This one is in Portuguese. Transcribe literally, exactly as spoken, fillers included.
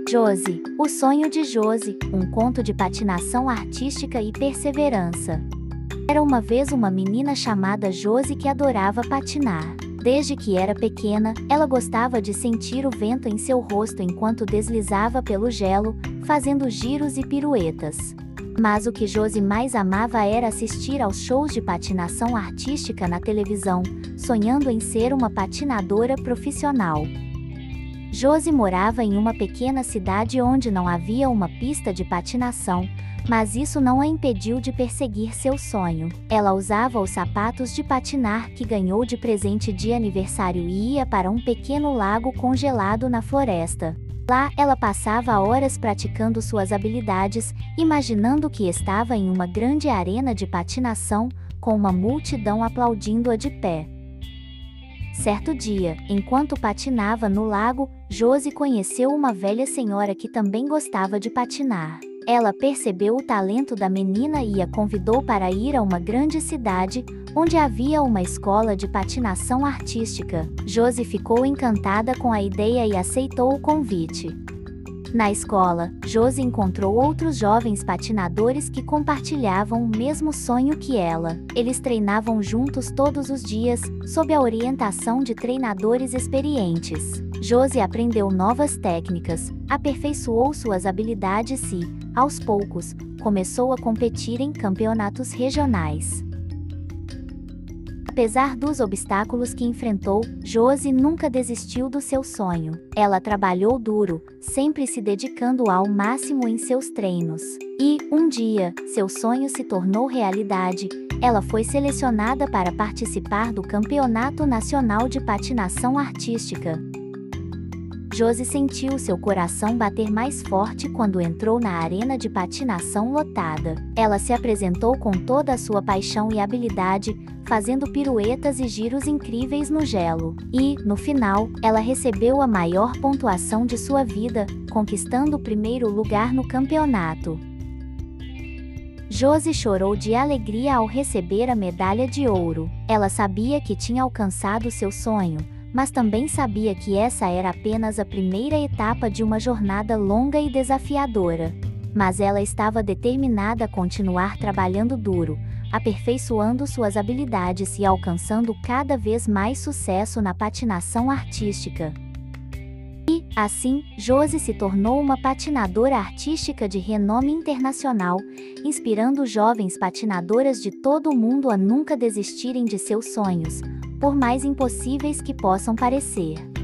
Josie, o sonho de Josie, um conto de patinação artística e perseverança. Era uma vez uma menina chamada Josie que adorava patinar. Desde que era pequena, ela gostava de sentir o vento em seu rosto enquanto deslizava pelo gelo, fazendo giros e piruetas. Mas o que Josie mais amava era assistir aos shows de patinação artística na televisão, sonhando em ser uma patinadora profissional. Josie morava em uma pequena cidade onde não havia uma pista de patinação, mas isso não a impediu de perseguir seu sonho. Ela usava os sapatos de patinar que ganhou de presente de aniversário e ia para um pequeno lago congelado na floresta. Lá, ela passava horas praticando suas habilidades, imaginando que estava em uma grande arena de patinação, com uma multidão aplaudindo-a de pé. Certo dia, enquanto patinava no lago, Josie conheceu uma velha senhora que também gostava de patinar. Ela percebeu o talento da menina e a convidou para ir a uma grande cidade, onde havia uma escola de patinação artística. Josie ficou encantada com a ideia e aceitou o convite. Na escola, Josie encontrou outros jovens patinadores que compartilhavam o mesmo sonho que ela. Eles treinavam juntos todos os dias, sob a orientação de treinadores experientes. Josie aprendeu novas técnicas, aperfeiçoou suas habilidades e, aos poucos, começou a competir em campeonatos regionais. Apesar dos obstáculos que enfrentou, Josie nunca desistiu do seu sonho. Ela trabalhou duro, sempre se dedicando ao máximo em seus treinos. E, um dia, seu sonho se tornou realidade. Ela foi selecionada para participar do Campeonato Nacional de Patinação Artística. Josie sentiu seu coração bater mais forte quando entrou na arena de patinação lotada. Ela se apresentou com toda a sua paixão e habilidade, fazendo piruetas e giros incríveis no gelo. E, no final, ela recebeu a maior pontuação de sua vida, conquistando o primeiro lugar no campeonato. Josie chorou de alegria ao receber a medalha de ouro. Ela sabia que tinha alcançado seu sonho, mas também sabia que essa era apenas a primeira etapa de uma jornada longa e desafiadora. Mas ela estava determinada a continuar trabalhando duro, aperfeiçoando suas habilidades e alcançando cada vez mais sucesso na patinação artística. E, assim, Josie se tornou uma patinadora artística de renome internacional, inspirando jovens patinadoras de todo o mundo a nunca desistirem de seus sonhos, por mais impossíveis que possam parecer.